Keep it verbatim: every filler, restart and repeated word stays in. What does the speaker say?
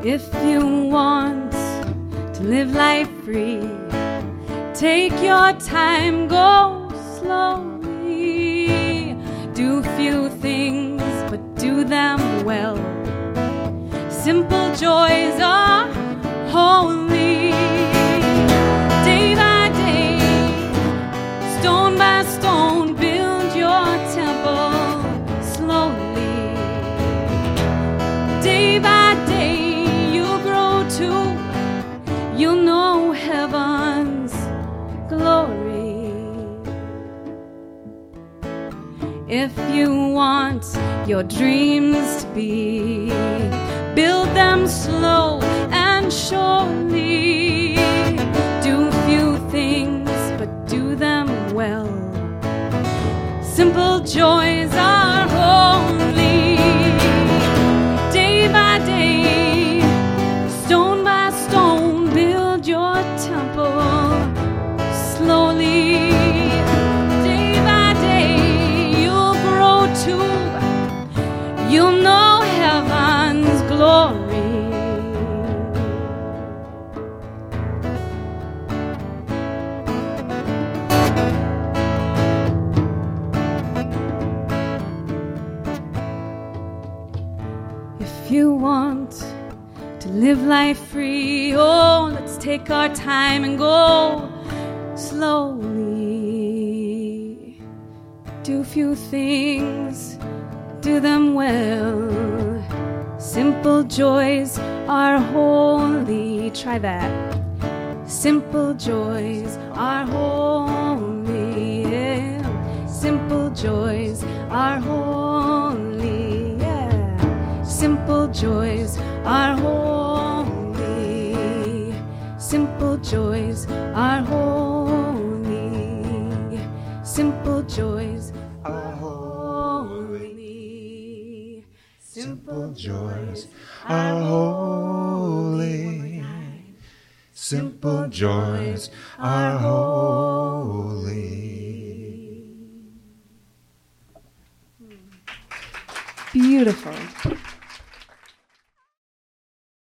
If you want to live life free, take your time, go slowly. Do few things, but do them well. Simple joys are holy. Day by day, stone by stone, build your temple slowly. Day by day, you'll grow too. You'll know heaven's glory. If you want your dreams to be, build them slow and surely. Do few things, but do them well. Simple joys are holy. Day by day, stone by stone, build your temple slowly. Day by day, you'll grow too. You'll know heaven's glory. If you want to live life free, oh, let's take our time and go slowly. Do few things, do them well. Simple joys are holy. Try that. Simple joys are holy. Yeah. Simple joys are holy. Yeah. Simple joys are holy. Simple joys are holy. Simple joys are holy. Simple joys are holy. Simple joys are holy. Beautiful.